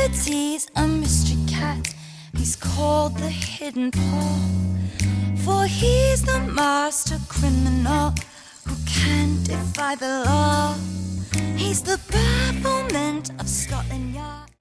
But he's a mystery cat, he's called the Hidden Paw, for he's the master criminal who can defy the law. He's the bafflement of Scotland Yard.